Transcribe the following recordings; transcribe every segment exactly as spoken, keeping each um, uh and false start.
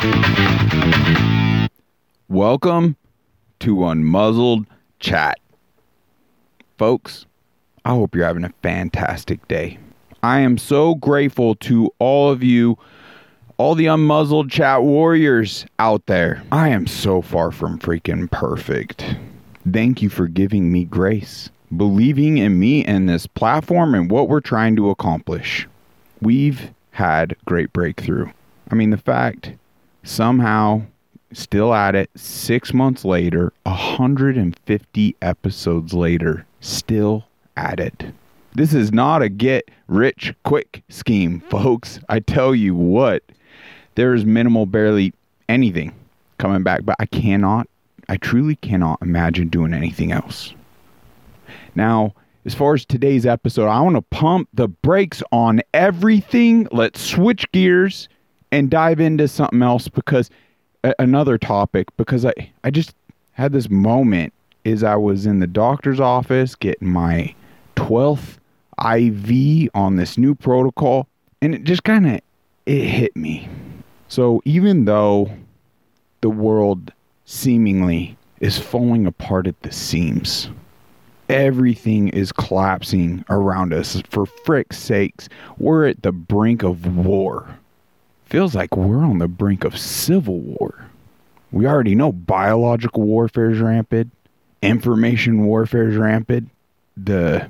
Welcome to Unmuzzled Chat. Folks, I hope you're having a fantastic day. I am so grateful to all of you, all the Unmuzzled Chat warriors out there. I am so far from freaking perfect. Thank you for giving me grace, believing in me and this platform and what we're trying to accomplish. We've had great breakthrough. I mean, the fact, somehow, still at it, six months later, one hundred fifty episodes later, still at it. This is not a get rich quick scheme, folks. I tell you what, there is minimal, barely anything coming back, but I cannot, I truly cannot imagine doing anything else. Now, as far as today's episode, I want to pump the brakes on everything. Let's switch gears and dive into something else, because a- another topic, because I, I just had this moment as I was in the doctor's office getting my twelfth I V on this new protocol, and it just kind of, it hit me. So even though the world seemingly is falling apart at the seams, everything is collapsing around us. For frick's sakes, we're at the brink of war. Feels like we're on the brink of civil war. We already know biological warfare is rampant, information warfare is rampant, the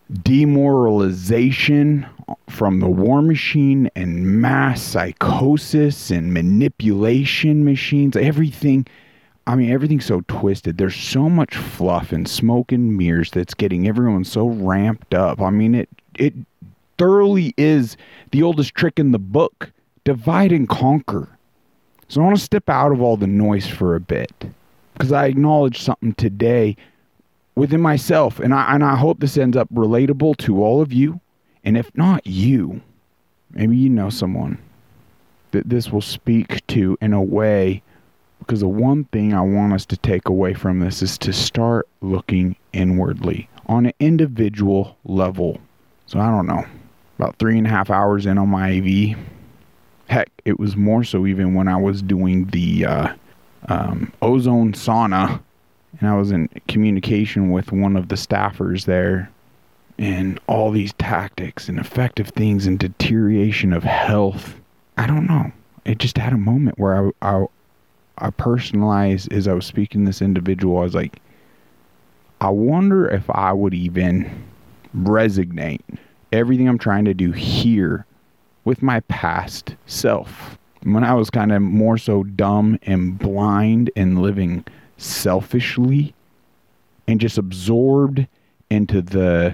demoralization from the war machine and mass psychosis and manipulation machines, everything. I mean, everything's so twisted. There's so much fluff and smoke and mirrors that's getting everyone so ramped up. I mean, it it thoroughly is the oldest trick in the book. Divide and conquer. So I want to step out of all the noise for a bit, because I acknowledge something today within myself, and I and I hope this ends up relatable to all of you. And if not you, maybe you know someone that this will speak to in a way, because the one thing I want us to take away from this is to start looking inwardly on an individual level. So I don't know, about three and a half hours in on my I V. Heck, it was more so even when I was doing the uh, um, ozone sauna, and I was in communication with one of the staffers there, and all these tactics and effective things and deterioration of health. I don't know. It just had a moment where I, I, I personalized, as I was speaking to this individual, I was like, I wonder if I would even resonate everything I'm trying to do here with my past self. When I was kind of more so dumb and blind and living selfishly and just absorbed into the,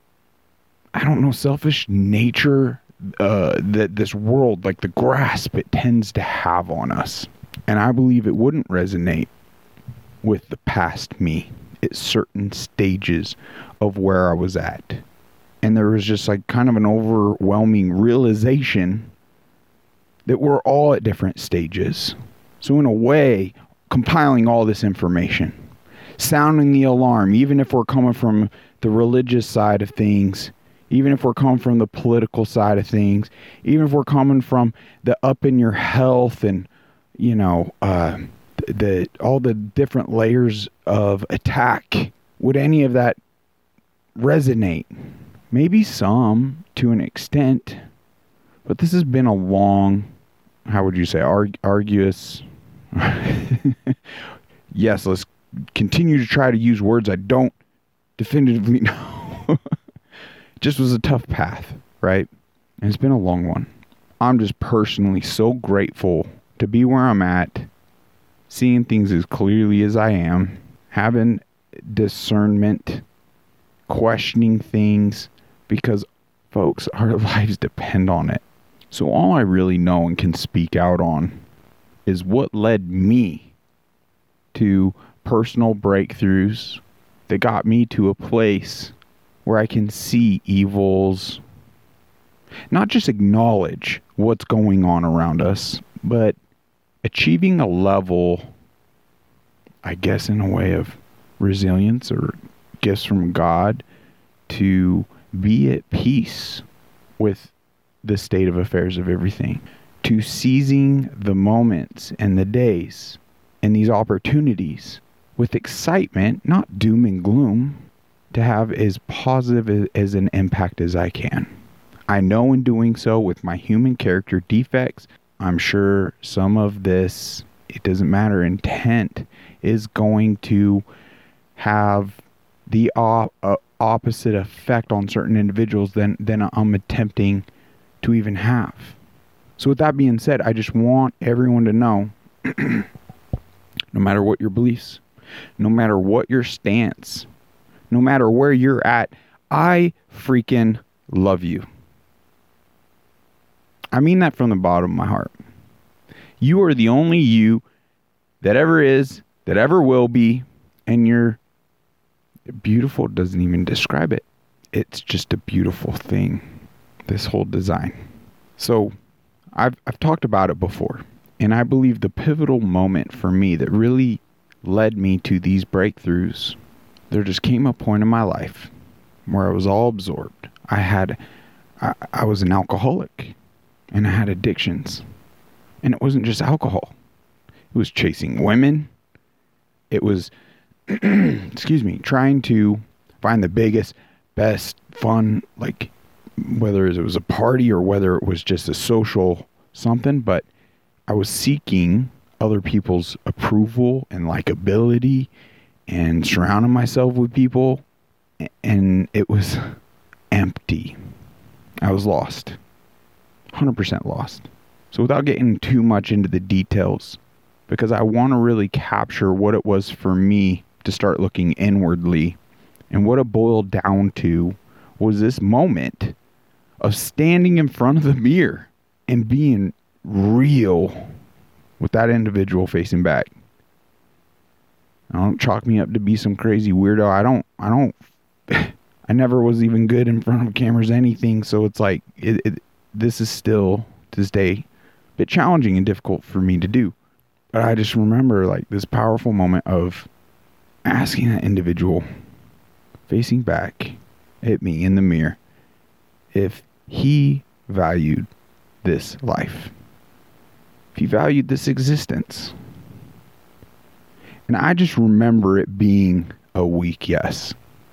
I don't know, selfish nature uh, that this world, like the grasp it tends to have on us. And I believe it wouldn't resonate with the past me at certain stages of where I was at. And there was just like kind of an overwhelming realization that we're all at different stages. So in a way, compiling all this information, sounding the alarm, even if we're coming from the religious side of things, even if we're coming from the political side of things, even if we're coming from the up in your health and, you know, uh, the, the all the different layers of attack, would any of that resonate? Maybe some, to an extent, but this has been a long, how would you say, arg- arduous, yes, let's continue to try to use words I don't definitively know. Just was a tough path, right? And it's been a long one. I'm just personally so grateful to be where I'm at, seeing things as clearly as I am, having discernment, questioning things, because, folks, our lives depend on it. So all I really know and can speak out on is what led me to personal breakthroughs that got me to a place where I can see evils, not just acknowledge what's going on around us, but achieving a level, I guess in a way of resilience or gifts from God, to be at peace with the state of affairs of everything, to seizing the moments and the days and these opportunities with excitement, not doom and gloom, to have as positive as an impact as I can. I know in doing so, with my human character defects, I'm sure some of this, it doesn't matter, intent is going to have the op- uh, opposite effect on certain individuals than, than I'm attempting to even have. So with that being said, I just want everyone to know, no matter what your beliefs, no matter what your stance, no matter where you're at, I freaking love you. I mean that from the bottom of my heart. You are the only you that ever is, that ever will be, and you're beautiful. Doesn't even describe it. It's just a beautiful thing, this whole design. So I've I've talked about it before, and I believe the pivotal moment for me that really led me to these breakthroughs, there just came a point in my life where I was all absorbed. I had, I, I was an alcoholic, and I had addictions, and it wasn't just alcohol. It was chasing women. It was, excuse me, trying to find the biggest, best, fun, like, whether it was a party or whether it was just a social something, but I was seeking other people's approval and likability and surrounding myself with people, and it was empty. I was lost. one hundred percent lost. So without getting too much into the details, because I want to really capture what it was for me to start looking inwardly, and what it boiled down to was this moment of standing in front of the mirror and being real with that individual facing back. I don't chalk me up to be some crazy weirdo. I don't, I don't, I never was even good in front of cameras, anything. So it's like, it, it, this is still, to this day, a bit challenging and difficult for me to do. But I just remember like this powerful moment of asking that individual facing back at me in the mirror if he valued this life, if he valued this existence. And I just remember it being a weak yes,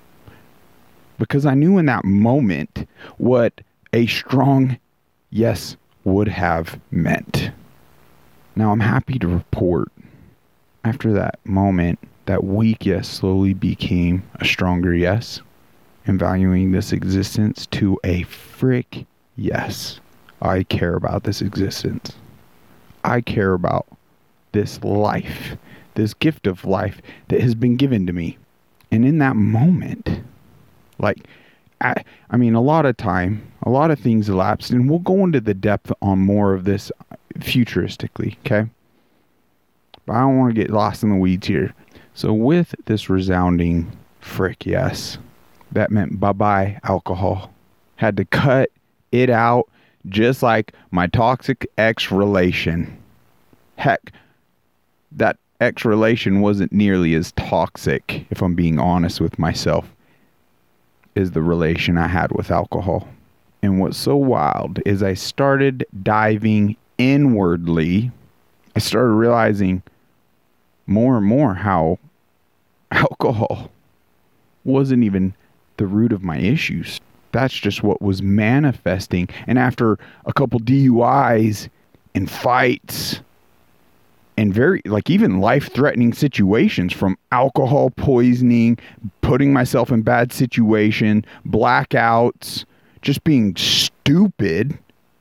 because I knew in that moment what a strong yes would have meant. Now I'm happy to report, after that moment, that weak yes slowly became a stronger yes, and valuing this existence to a frick yes. I care about this existence. I care about this life, this gift of life that has been given to me. And in that moment, like, I, I mean, a lot of time, a lot of things elapsed, and we'll go into the depth on more of this futuristically, okay? But I don't want to get lost in the weeds here. So with this resounding frick yes, that meant bye-bye alcohol. Had to cut it out, just like my toxic ex relation. Heck, that ex relation wasn't nearly as toxic, if I'm being honest with myself, as the relation I had with alcohol. And what's so wild is I started diving inwardly. I started realizing more and more how alcohol wasn't even the root of my issues. That's just what was manifesting. And after a couple D U Is and fights and very, like, even life-threatening situations, from alcohol poisoning, putting myself in bad situation, blackouts, just being stupid,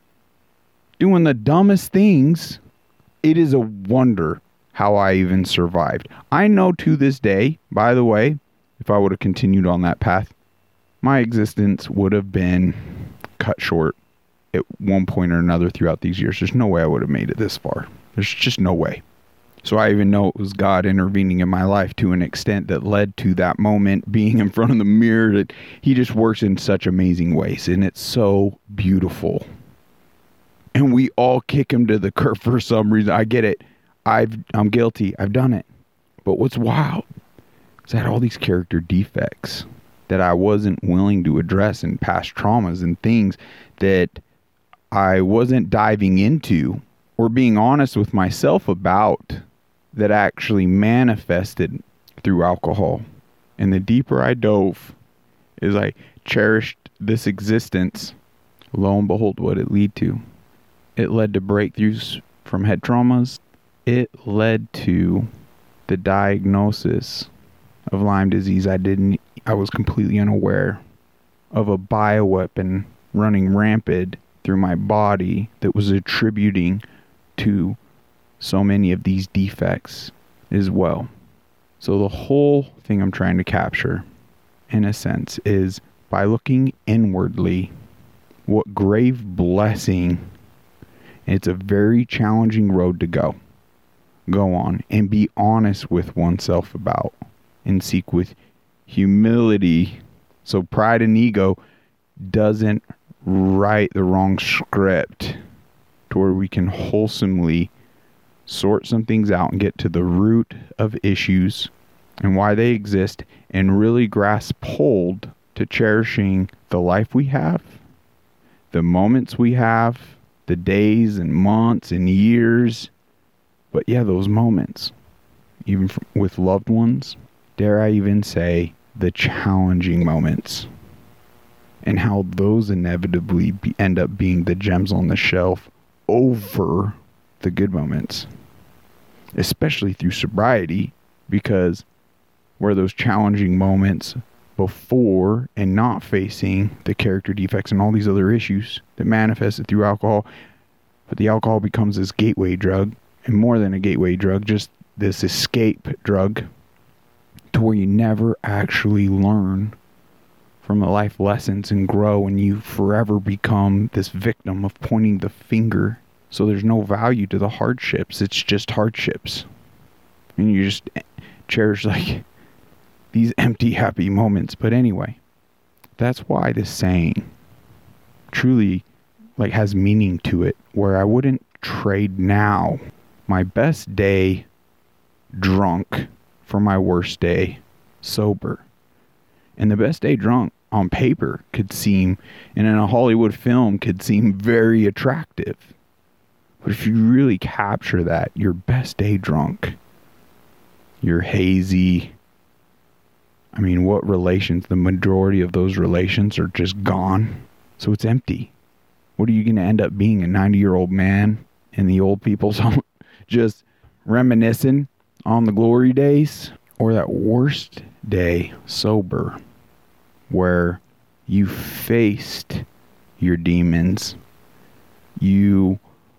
doing the dumbest things, it is a wonder how I even survived. I know to this day, by the way, if I would have continued on that path, my existence would have been cut short at one point or another throughout these years. There's no way I would have made it this far. There's just no way. So I even know it was God intervening in my life to an extent that led to that moment being in front of the mirror, that he just works in such amazing ways. And it's so beautiful. And we all kick him to the curb for some reason. I get it. I've, I'm guilty. I've done it. But what's wild is I had all these character defects that I wasn't willing to address, and past traumas and things that I wasn't diving into or being honest with myself about that actually manifested through alcohol. And the deeper I dove, as I cherished this existence, lo and behold, what it led to. It led to breakthroughs from head traumas. It led to the diagnosis of Lyme disease. I didn't, I was completely unaware of a bioweapon running rampant through my body that was attributing to so many of these defects as well. So the whole thing I'm trying to capture, in a sense, is by looking inwardly, what grave blessing, and it's a very challenging road to go, go on and be honest with oneself about and seek with humility. So pride and ego doesn't write the wrong script to where we can wholesomely sort some things out and get to the root of issues and why they exist and really grasp hold to cherishing the life we have, the moments we have, the days and months and years. But yeah, those moments, even f- with loved ones, dare I even say the challenging moments, and how those inevitably be, end up being the gems on the shelf over the good moments, especially through sobriety, because where those challenging moments before and not facing the character defects and all these other issues that manifested through alcohol, but the alcohol becomes this gateway drug, and more than a gateway drug, just this escape drug, to where you never actually learn from the life lessons and grow, and you forever become this victim of pointing the finger. So there's no value to the hardships. It's just hardships. And you just cherish like these empty, happy moments. But anyway, that's why this saying truly like has meaning to it, where I wouldn't trade now my best day drunk for my worst day sober. And the best day drunk on paper could seem, and in a Hollywood film could seem very attractive. But if you really capture that, your best day drunk, you're hazy. I mean, what relations? The majority of those relations are just gone. So it's empty. What are you going to end up being? A ninety-year-old man in the old people's home? Just reminiscing on the glory days? Or that worst day sober, where you faced your demons, you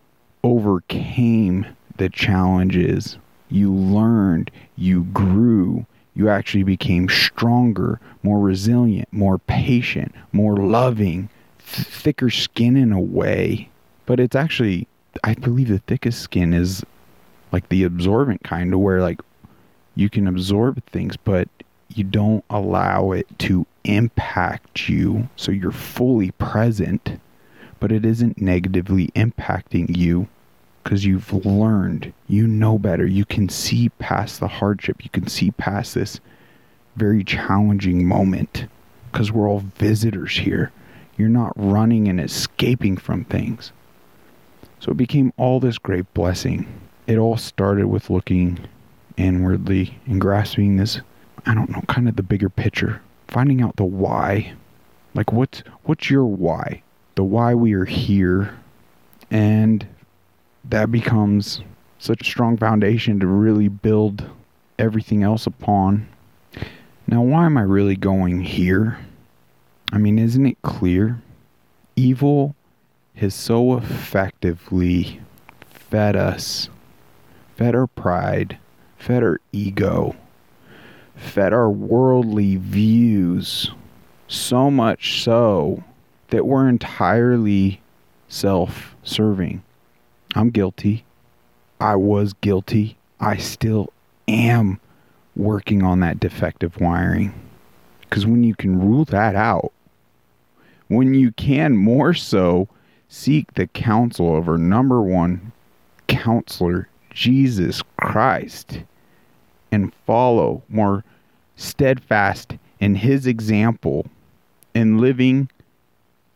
overcame the challenges, you learned, you grew, you actually became stronger, more resilient, more patient, more loving, th- thicker skin in a way. But it's actually, I believe the thickest skin is like the absorbent kind, of where like you can absorb things, but you don't allow it to impact you. So you're fully present, but it isn't negatively impacting you because you've learned, you know better. You can see past the hardship. You can see past this very challenging moment because we're all visitors here. You're not running and escaping from things. So it became all this great blessing. It all started with looking inwardly and grasping this, I don't know, kind of the bigger picture, finding out the why. Like what's what's your why? The why we are here. And that becomes such a strong foundation to really build everything else upon. Now, why am I really going here? I mean, isn't it clear? Evil has so effectively fed us, fed our pride, fed our ego, fed our worldly views, so much so that we're entirely self-serving. I'm guilty. I was guilty. I still am working on that defective wiring. Because when you can rule that out, when you can more so seek the counsel of our number one counselor, Jesus Christ, and follow more steadfast in his example and living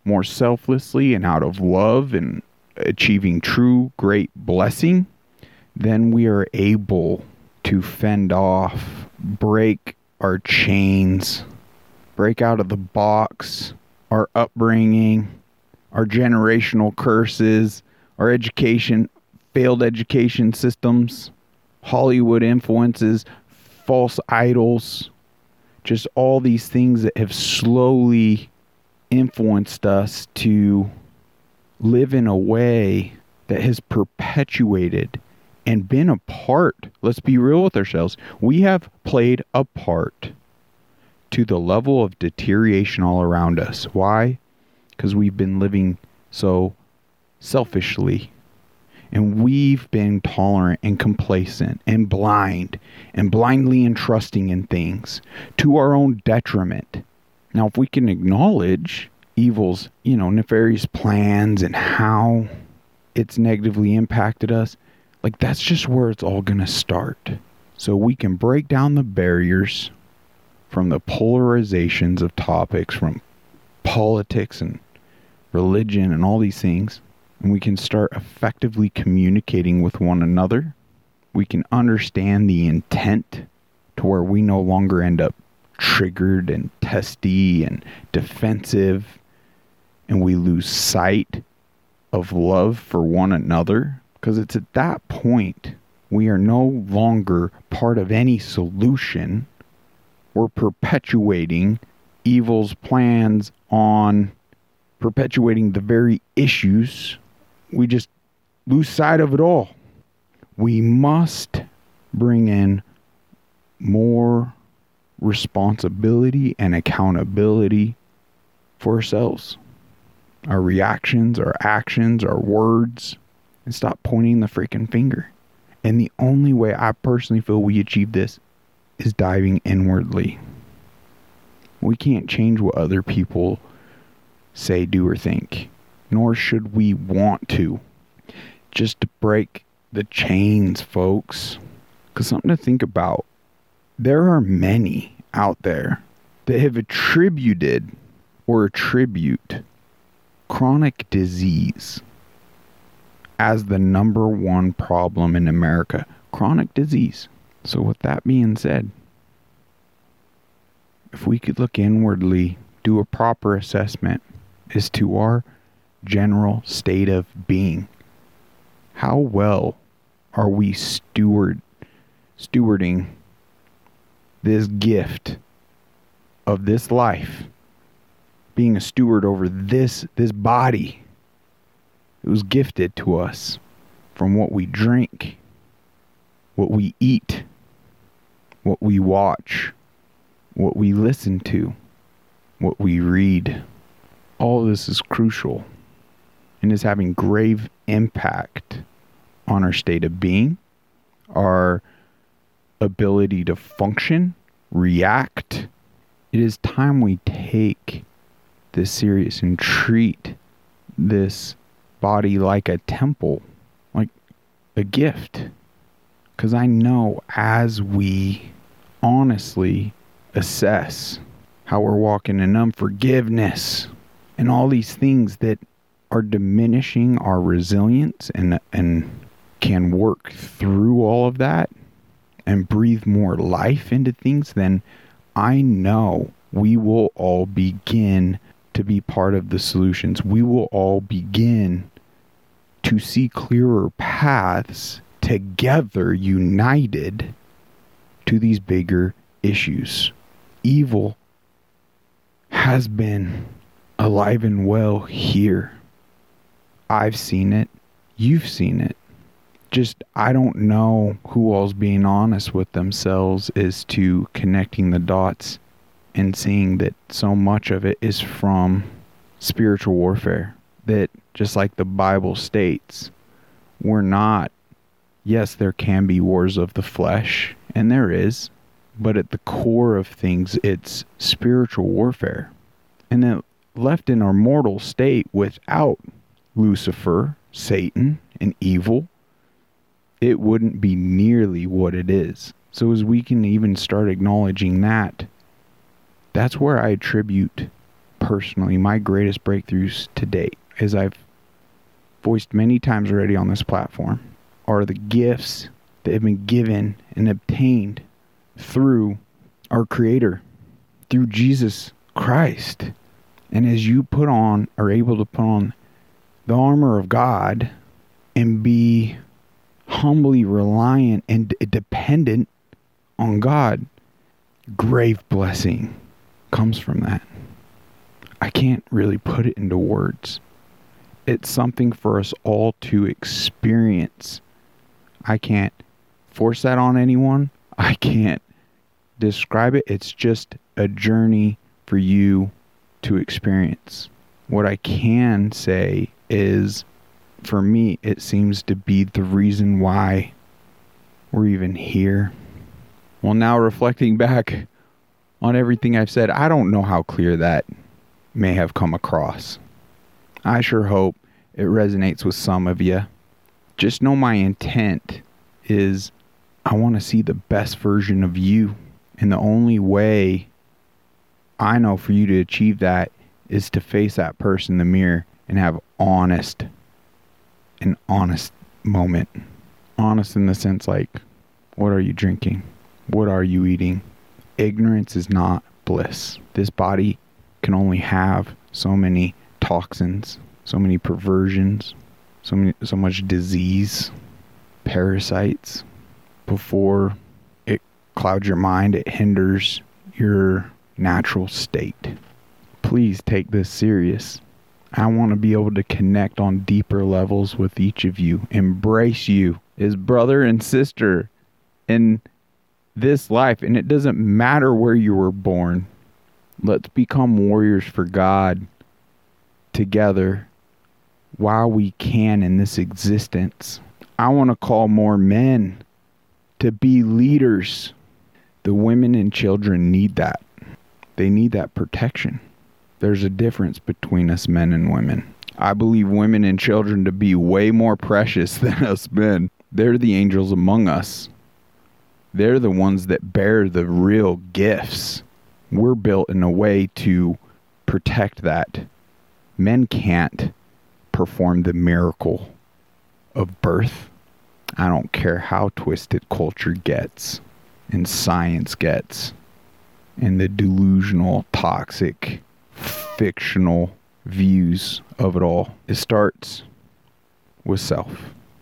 more selflessly and out of love and achieving true great blessing, then we are able to fend off, break our chains, break out of the box, our upbringing, our generational curses, our education, failed education systems, Hollywood influences, false idols, just all these things that have slowly influenced us to live in a way that has perpetuated and been a part. Let's be real with ourselves. We have played a part to the level of deterioration all around us. Why? Because we've been living so selfishly. And we've been tolerant and complacent and blind and blindly entrusting in things to our own detriment. Now, if we can acknowledge evil's, you know, nefarious plans and how it's negatively impacted us, like that's just where it's all going to start. So we can break down the barriers from the polarizations of topics, from politics and religion and all these things, and we can start effectively communicating with one another. We can understand the intent to where we no longer end up triggered and testy and defensive, and we lose sight of love for one another, because it's at that point we are no longer part of any solution. We're perpetuating evil's plans on perpetuating the very issues. We just lose sight of it all. We must bring in more responsibility and accountability for ourselves, our reactions, our actions, our words, and stop pointing the freaking finger. And the only way I personally feel we achieve this is diving inwardly. We can't change what other people say, do, or think, nor should we want to. Just to break the chains, folks. Because something to think about. There are many out there that have attributed or attribute chronic disease as the number one problem in America. Chronic disease. So with that being said, if we could look inwardly, do a proper assessment as to our general state of being. How well are we steward stewarding this gift of this life, being a steward over this this body? It was gifted to us from what we drink, what we eat, what we watch, what we listen to, what we read. All of this is crucial and is having grave impact on our state of being, our ability to function, react. It is time we take this serious and treat this body like a temple, like a gift. Because I know as we honestly assess how we're walking in unforgiveness and all these things that are diminishing our resilience and and can work through all of that and breathe more life into things, then I know we will all begin to be part of the solutions. We will all begin to see clearer paths together, united to these bigger issues. Evil has been alive and well here. I've seen it. You've seen it. Just, I don't know who all's being honest with themselves as to connecting the dots and seeing that so much of it is from spiritual warfare. That, just like the Bible states, we're not, yes, there can be wars of the flesh, and there is, but at the core of things, it's spiritual warfare. And then left in our mortal state without Lucifer, Satan, and evil, it wouldn't be nearly what it is. So as we can even start acknowledging that, that's where I attribute personally, my greatest breakthroughs to date, as I've voiced many times already on this platform, are the gifts that have been given and obtained through our Creator, through Jesus Christ. And as you put on, are able to put on the armor of God and be humbly reliant and dependent on God, grave blessing comes from that. I can't really put it into words. It's something for us all to experience. I can't force that on anyone. I can't describe it. It's just a journey for you to experience. What I can say is, for me, it seems to be the reason why we're even here. Well, now reflecting back on everything I've said, I don't know how clear that may have come across. I sure hope it resonates with some of you. Just know my intent is I want to see the best version of you. And the only way I know for you to achieve that is to face that person in the mirror and have honest, an honest moment. Honest in the sense like, what are you drinking? What are you eating? Ignorance is not bliss. This body can only have so many toxins, so many perversions, so many, so much disease, parasites, before it clouds your mind, it hinders your natural state. Please take this serious. I want to be able to connect on deeper levels with each of you, embrace you as brother and sister in this life. And it doesn't matter where you were born. Let's become warriors for God together while we can in this existence. I want to call more men to be leaders. The women and children need that. They need that protection. There's a difference between us men and women. I believe women and children to be way more precious than us men. They're the angels among us. They're the ones that bear the real gifts. We're built in a way to protect that. Men can't perform the miracle of birth. I don't care how twisted culture gets and science gets and the delusional, toxic, fictional views of it all. It starts with self.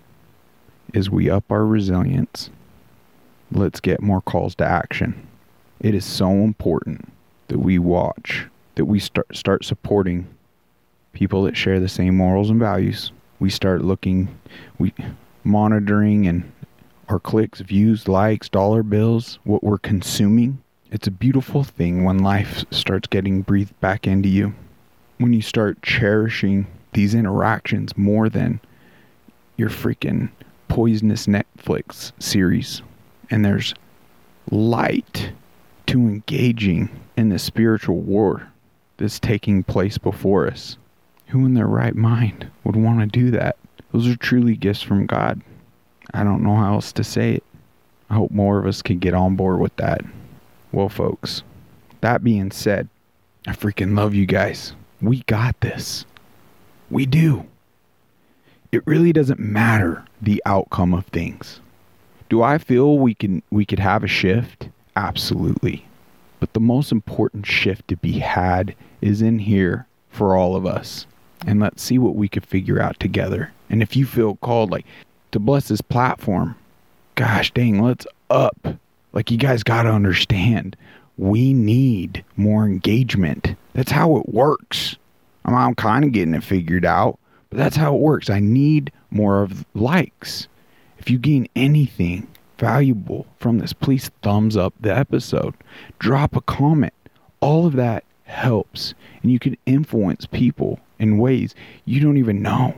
As we up our resilience, let's get more calls to action. It is so important that we watch, that we start start supporting people that share the same morals and values. We start looking, we monitoring and our clicks, views, likes, dollar bills, what we're consuming. It's a beautiful thing when life starts getting breathed back into you. When you start cherishing these interactions more than your freaking poisonous Netflix series. And there's light to engaging in the spiritual war that's taking place before us. Who in their right mind would want to do that? Those are truly gifts from God. I don't know how else to say it. I hope more of us can get on board with that. Well, folks, that being said, I freaking love you guys. We got this. We do. It really doesn't matter the outcome of things. Do I feel we can we could have a shift? Absolutely. But the most important shift to be had is in here for all of us. And let's see what we could figure out together. And if you feel called like to bless this platform, gosh dang, let's up. Like, you guys got to understand, we need more engagement. That's how it works. I'm, I'm kind of getting it figured out, but that's how it works. I need more of likes. If you gain anything valuable from this, please thumbs up the episode. Drop a comment. All of that helps. And you can influence people in ways you don't even know.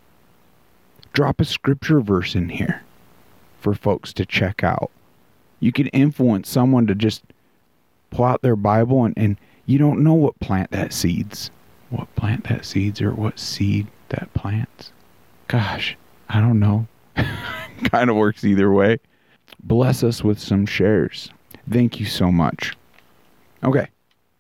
Drop a scripture verse in here for folks to check out. You can influence someone to just pull out their Bible and, and you don't know what plant that seeds. What plant that seeds or what seed that plants. Gosh, I don't know. Kind of works either way. Bless us with some shares. Thank you so much. Okay.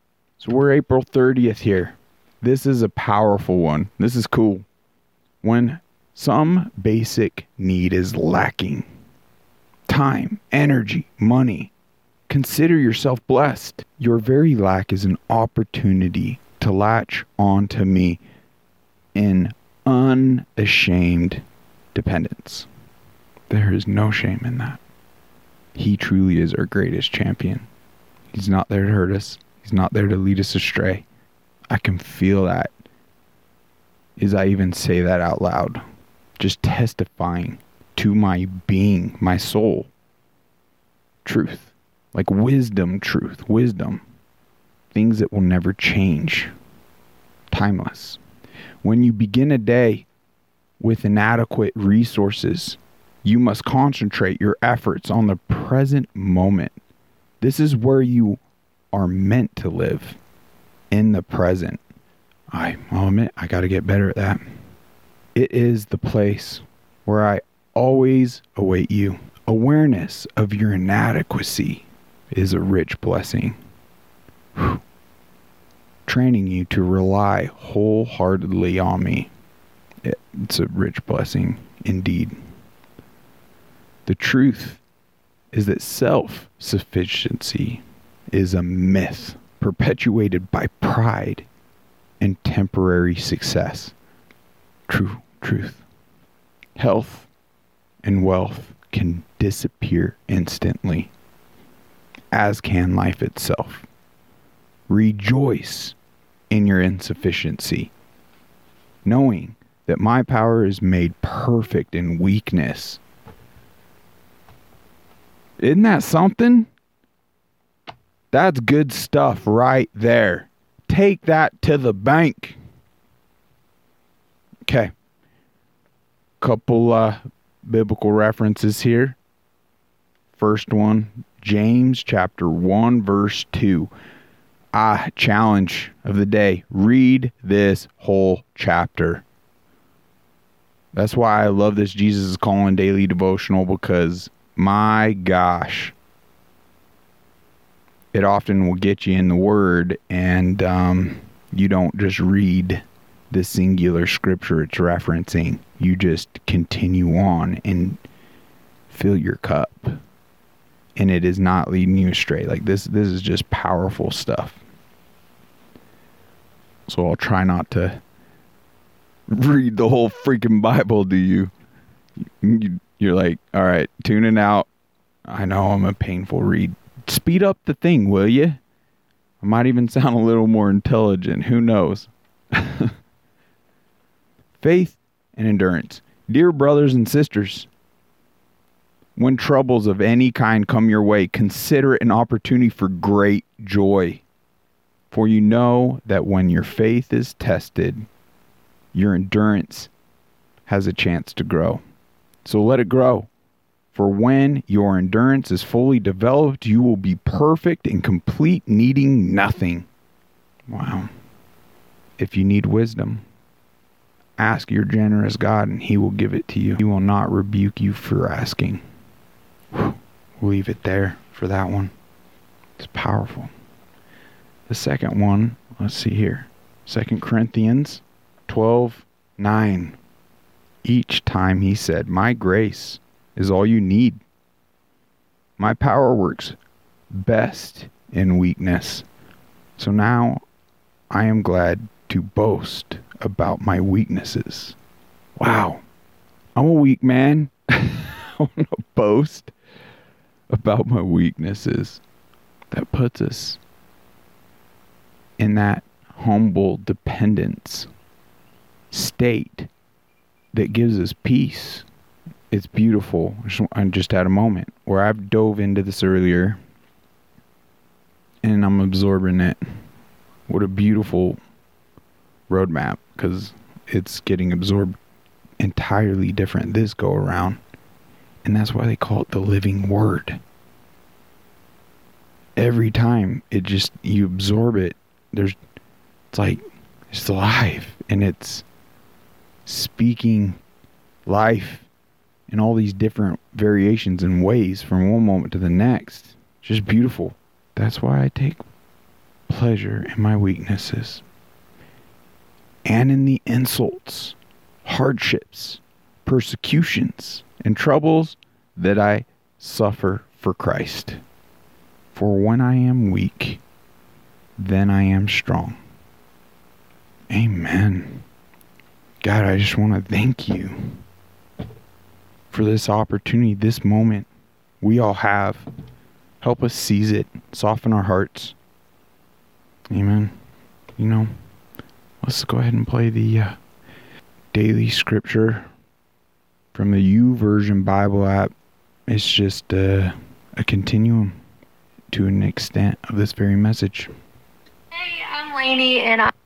So we're April thirtieth here. This is a powerful one. This is cool. When some basic need is lacking, time, energy, money, consider yourself blessed. Your very lack is an opportunity to latch on to me in unashamed dependence. There is no shame in that. He truly is our greatest champion. He's not there to hurt us. He's not there to lead us astray. I can feel that as I even say that out loud. Just testifying to my being, my soul. Truth. Like wisdom, truth, wisdom. Things that will never change. Timeless. When you begin a day with inadequate resources, you must concentrate your efforts on the present moment. This is where you are meant to live. In the present. I, I'll admit, I got to get better at that. It is the place where I always await you. Awareness of your inadequacy is a rich blessing. Whew. Training you to rely wholeheartedly on me. It, it's a rich blessing indeed. The truth is that self-sufficiency is a myth perpetuated by pride and temporary success. True truth. Health and wealth can disappear instantly, as can life itself. Rejoice in your insufficiency, knowing that my power is made perfect in weakness. Isn't that something? That's good stuff right there. Take that to the bank. Okay. Couple uh, biblical references here. First one, James chapter one, verse two. Ah, challenge of the day. Read this whole chapter. That's why I love this Jesus is Calling daily devotional, because my gosh, it often will get you in the Word, and um, you don't just read the singular scripture it's referencing. You just continue on and fill your cup, and it is not leading you astray. Like this, this is just powerful stuff. So I'll try not to read the whole freaking Bible to you. you you're like, all right, tuning out. I know I'm a painful read. Speed up the thing, will you? I might even sound a little more intelligent. Who knows? Faith and endurance. Dear brothers and sisters, when troubles of any kind come your way, consider it an opportunity for great joy. For you know that when your faith is tested, your endurance has a chance to grow. So let it grow. For when your endurance is fully developed, you will be perfect and complete, needing nothing. Wow. If you need wisdom, ask your generous God and He will give it to you. He will not rebuke you for asking. Whew. We'll leave it there for that one. It's powerful. The second one, let's see here. Second Corinthians twelve nine. Each time he said, my grace is all you need. My power works best in weakness. So now I am glad to boast about my weaknesses. Wow. I'm a weak man. I want to boast about my weaknesses. That puts us in that humble dependence state that gives us peace. It's beautiful. I just had a moment where I've dove into this earlier and I'm absorbing it. What a beautiful roadmap, because it's getting absorbed entirely different this go around. And that's why they call it the living word. Every time it just, you absorb it, there's, it's like, it's alive, and it's speaking life in all these different variations and ways from one moment to the next. It's just beautiful. That's why I take pleasure in my weaknesses and in the insults, hardships, persecutions, and troubles that I suffer for Christ. For when I am weak, then I am strong. Amen. God, I just want to thank you for this opportunity, this moment we all have. Help us seize it, soften our hearts. Amen. You know, let's go ahead and play the uh, daily scripture from the YouVersion Bible app. It's just uh, a continuum to an extent of this very message. Hey, I'm Lainey, and I.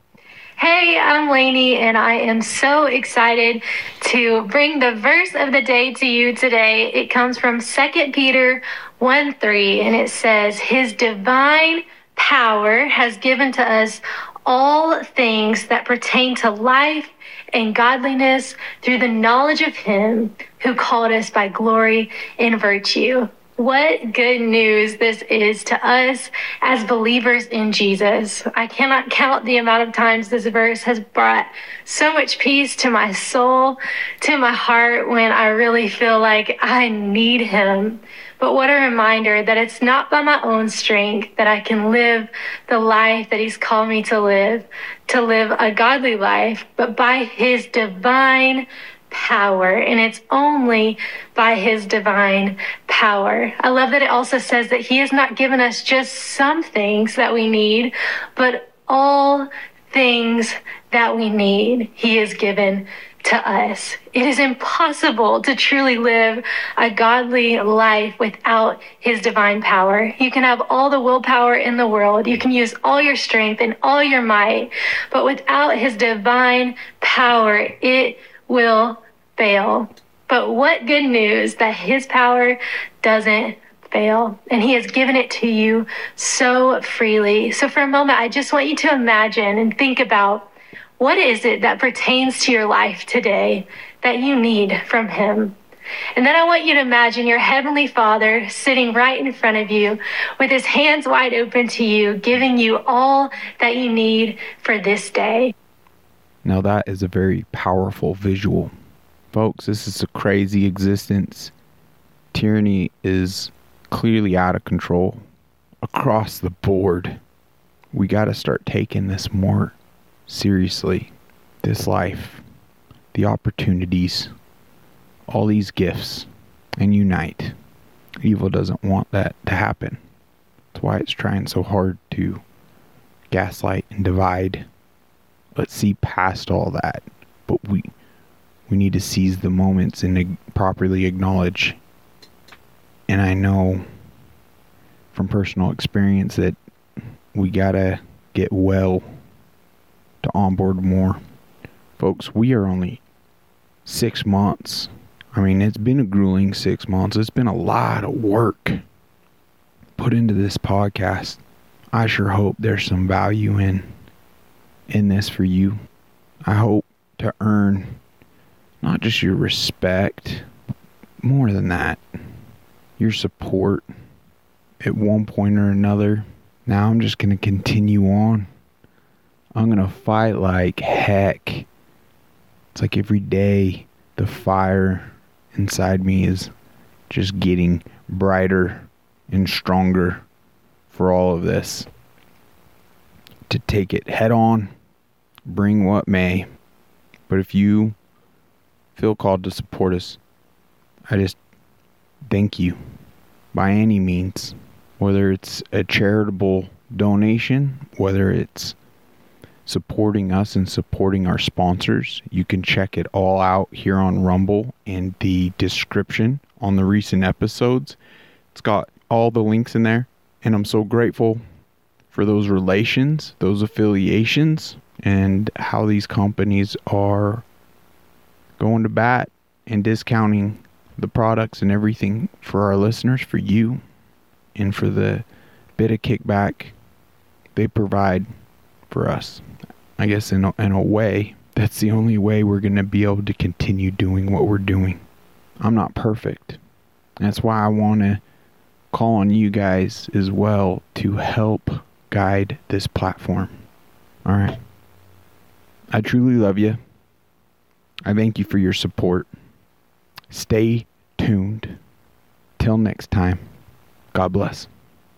Hey, I'm Lainey, and I am so excited to bring the verse of the day to you today. It comes from Second Peter one three, and it says, "His divine power has given to us all things that pertain to life and godliness through the knowledge of Him who called us by glory and virtue." What good news this is to us as believers in Jesus. I cannot count the amount of times this verse has brought so much peace to my soul, to my heart, when I really feel like I need Him. But what a reminder that it's not by my own strength that I can live the life that He's called me to live, to live a godly life, but by His divine power, and it's only by His divine power. I love that it also says that He has not given us just some things that we need, but all things that we need He has given to us. It is impossible to truly live a godly life without His divine power. You can have all the willpower in the world, you can use all your strength and all your might, but without His divine power, it will fail. But what good news that His power doesn't fail, and He has given it to you so freely. So for a moment, I just want you to imagine and think about, what is it that pertains to your life today that you need from Him? And then I want you to imagine your Heavenly Father sitting right in front of you with His hands wide open to you, giving you all that you need for this day. Now that is a very powerful visual. Folks, this is a crazy existence. Tyranny is clearly out of control across the board. We got to start taking this more seriously. This life, the opportunities, all these gifts, and unite. Evil doesn't want that to happen. That's why it's trying so hard to gaslight and divide. Let's see past all that. But we we need to seize the moments and ag- properly acknowledge. And I know from personal experience that we gotta get well to onboard more. Folks, we are only six months. I mean, it's been a grueling six months. It's been a lot of work put into this podcast. I sure hope there's some value in in this for you. I hope to earn not just your respect, more than that, your support at one point or another. Now I'm just going to continue on. I'm going to fight like heck. It's like every day the fire inside me is just getting brighter and stronger for all of this. To take it head on, bring what may. But if you feel called to support us, I just thank you by any means, whether it's a charitable donation, whether it's supporting us and supporting our sponsors. You can check it all out here on Rumble in the description on the recent episodes. It's got all the links in there, and I'm so grateful for those relations, those affiliations, and how these companies are going to bat and discounting the products and everything for our listeners, for you, and for the bit of kickback they provide for us. I guess in a, in a way, that's the only way we're going to be able to continue doing what we're doing. I'm not perfect. That's why I want to call on you guys as well to help guide this platform. All right. I truly love you. I thank you for your support. Stay tuned. Till next time, God bless.